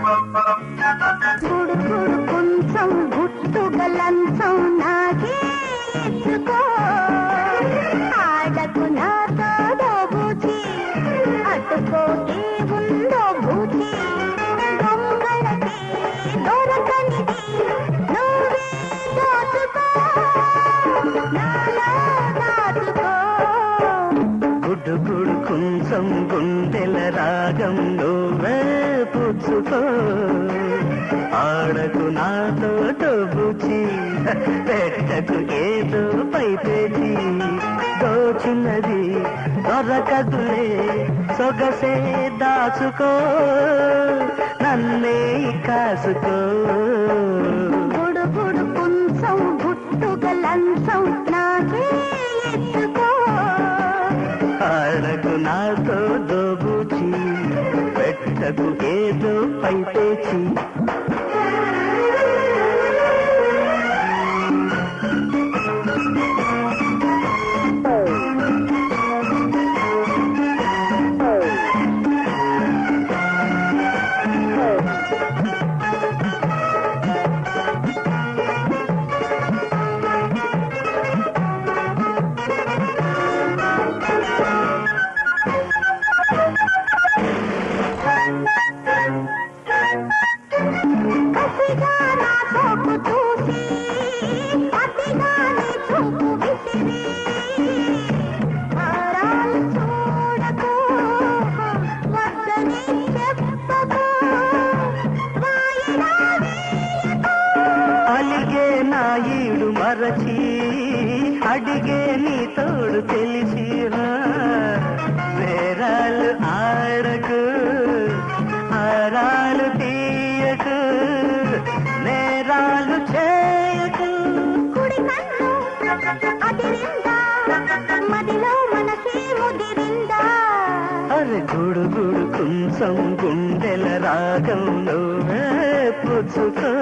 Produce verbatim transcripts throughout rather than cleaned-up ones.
గుడుగుడు కొంచెం గుట్టుగా లంచం నాకే ఇచ్చుకో ఆడకు నాతో దోబూచి అటుకోకే ఉందో బూచి దొంగలకి దొరకనిది నువ్వే దోచుకో నాలో దాచుకో గుడుగుడు కొంచెం గుండెల రాగం నువ్వే పుచ్చుకో ఆడకు నాతో డబ్బుచి పెట్టకు ఏదో పైపేచి దోచినది దొరకదులే సొగసే దాచుకో నన్నే కాసుకో గుడుగుడు కొంచెం గుట్టుగా లంచం నాకే ఎత్తుకో ఆడకు నాతో దోబుచి పెట్టకు ఏదో పైపేచి అలిగే నాయుడు మరచి అడిగే నీ తోడు తెలిసి వేరాలు ఆడకు ఆరాలు తీయకు నేరాలు చేయకు కుడి కన్ను అదిరిందా మదిలో మనసే ముదిరిందా అరే గుడు గుడు కొంచెం గుండెల రాగం నువ్వే పుచ్చుకో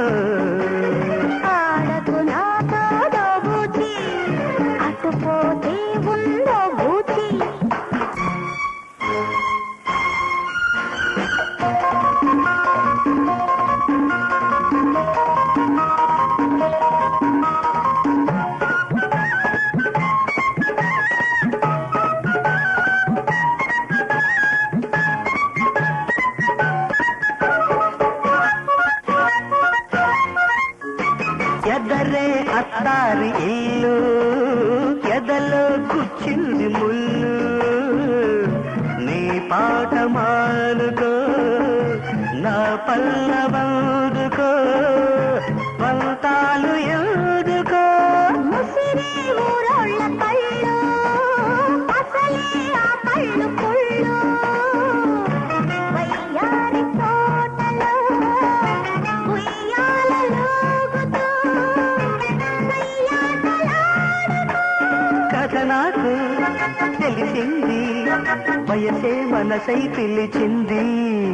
ఆడకు నాతో దోబూచి అటుపోతే ఉందో బూచి ఎదరే అత్తారి ఇల్లు ఎదలో కూర్చుంది ముళ్ళు నీ పాట మానుకో నా పల్లవందుకో వంతాలు ఎందుకో ముసిరి ఊరోళ్ళ పళ్ళు అసలే ఆ పళ్ళు పుళ్ళు వయ్యారి తోటలో ఉయ్యాలలోగుతూ కథ నాకు తెలిసింది వయసే మనసై పిలిచింది